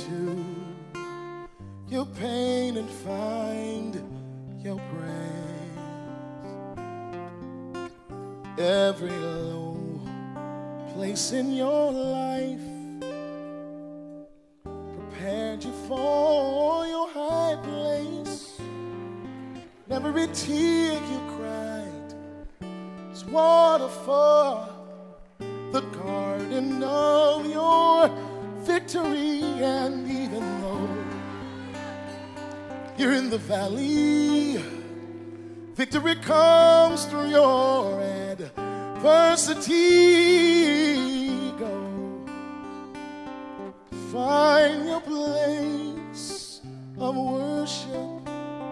into your pain and find your praise. Every low place in your life prepared you for your high place. Every tear you cried was water for the garden of your victory. And even though you're in the valley, victory comes through your adversity. Go find your place of worship.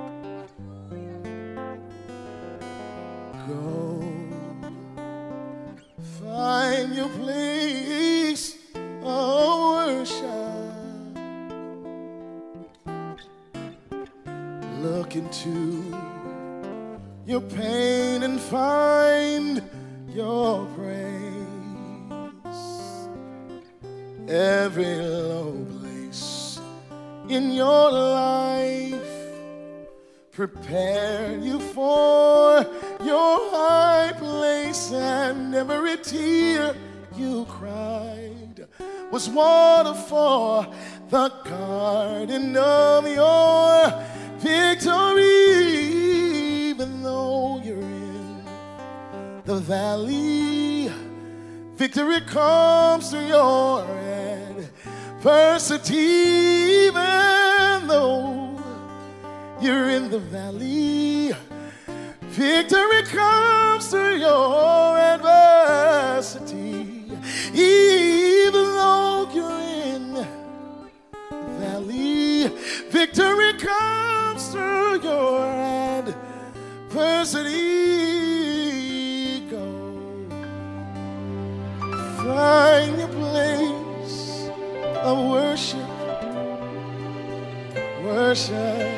Go find your place of worship. Look into your pain and find your praise. Every low place in your life prepare you for your high place. And every tear you cried was water for the garden of your victory. Even though you're in the valley, victory comes through your adversity. Even though you're in the valley, victory comes through your adversity. Even though you're in the valley, victory comes through your adversity. Go find your place of worship. Worship.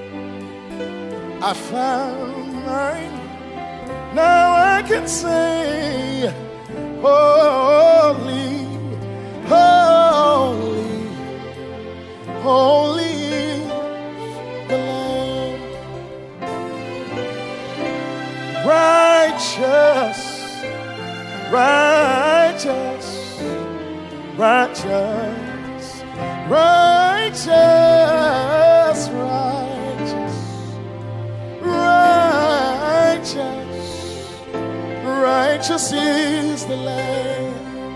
I found mine. Now I can say, holy, holy, holy is the Lamb. Righteous, righteous, righteous, righteous, righteous, righteous, righteous is the Lamb.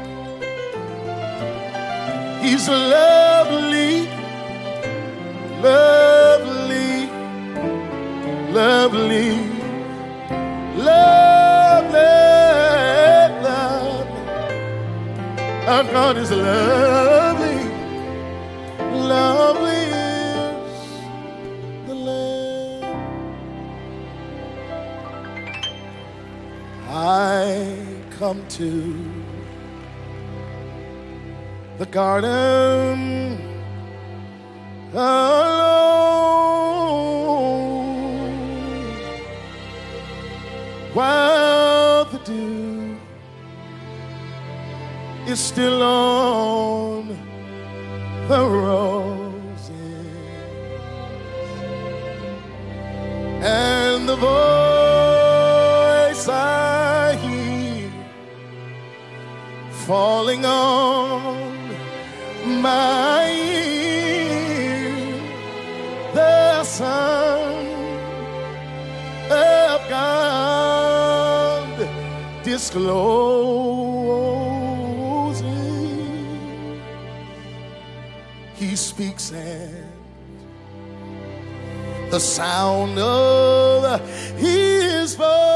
He's lovely, lovely, lovely, lovely, lovely. Our God is lovely, lovely is the Lamb. I come to the garden alone, while the dew is still on the roses, and the voice I hear falling on my ear, the Son of God disclosing. He speaks and the sound of his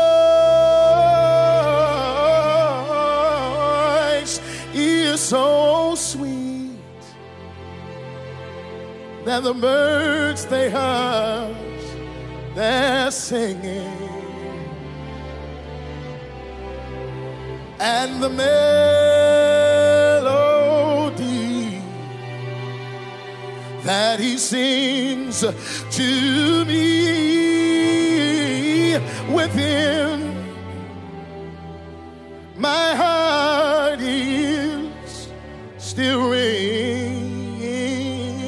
voice is so sweet that the birds they hush their singing, and the melody that he sings to me within my heart is still ringing.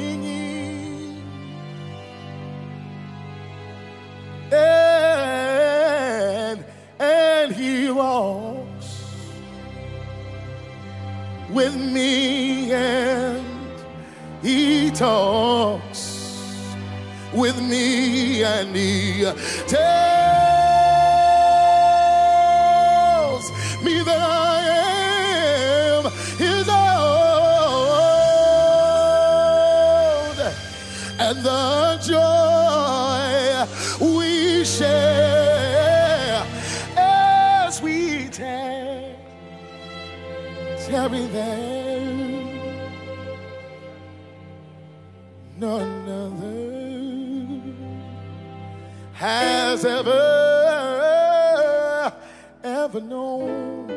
He talks with me and he tells me that I am his own, and the joy we share as we tarry there. None other has ever known.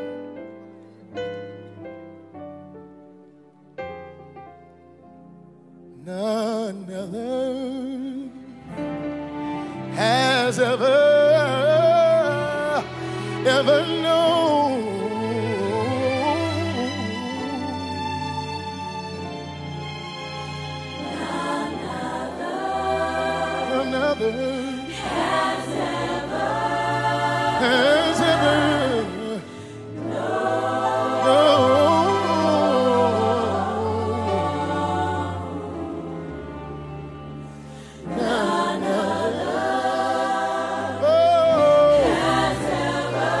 None other has ever known. Another has ever none other has ever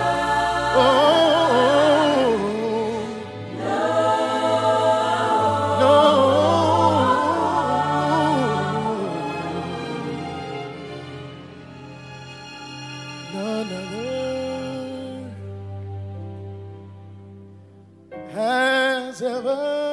none other has ever